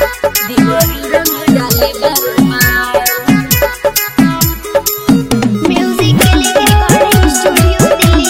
देवरू रंग डाले बरबार। म्यूजिक के लिए रिकॉर्डिंग स्टूडियो दिल्ली।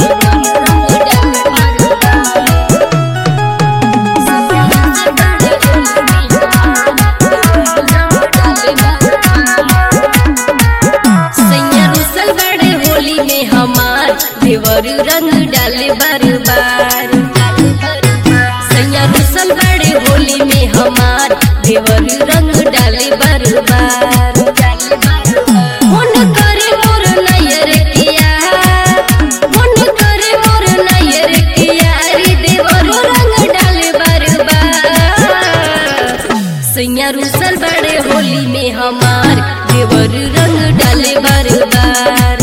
देवरू रंग डाले बरबार। सैया रुसल बड़े होली में हमार देवरू रंग डाले बरबार। मन करे मोर नैयर किया, मन करे मोर नैयर किया, रे देवरू रंग डाले बरबार। सैया रुसल बड़े होली में हमार देवरू रंग डाले बरबार।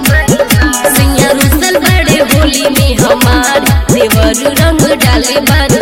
सैया रुसल बड़े होली में हमार देवरू रंग डाले बरबार।